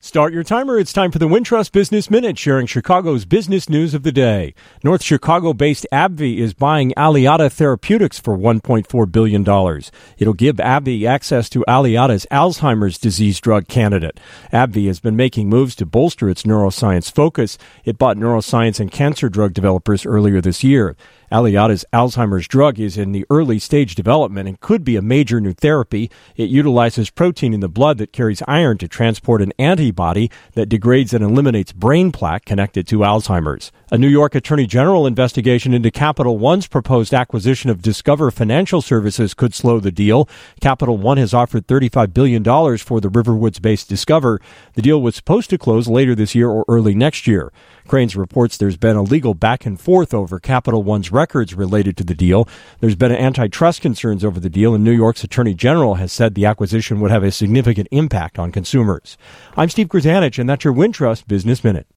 Start your timer. It's time for the Wintrust Business Minute, sharing Chicago's business news of the day. North Chicago-based AbbVie is buying Aliada Therapeutics for $1.4 billion. It'll give AbbVie access to Aliada's Alzheimer's disease drug candidate. AbbVie has been making moves to bolster its neuroscience focus. It bought neuroscience and cancer drug developers earlier this year. Aliada's Alzheimer's drug is in the early stage development and could be a major new therapy. It utilizes protein in the blood that carries iron to transport an antibody that degrades and eliminates brain plaque connected to Alzheimer's. A New York Attorney General investigation into Capital One's proposed acquisition of Discover Financial Services could slow the deal. Capital One has offered $35 billion for the Riverwoods-based Discover. The deal was supposed to close later this year or early next year. Crain's reports there's been a legal back and forth over Capital One's records related to the deal. There's been antitrust concerns over the deal, and New York's Attorney General has said the acquisition would have a significant impact on consumers. I'm Steve Grzanich, and that's your Wintrust Business Minute.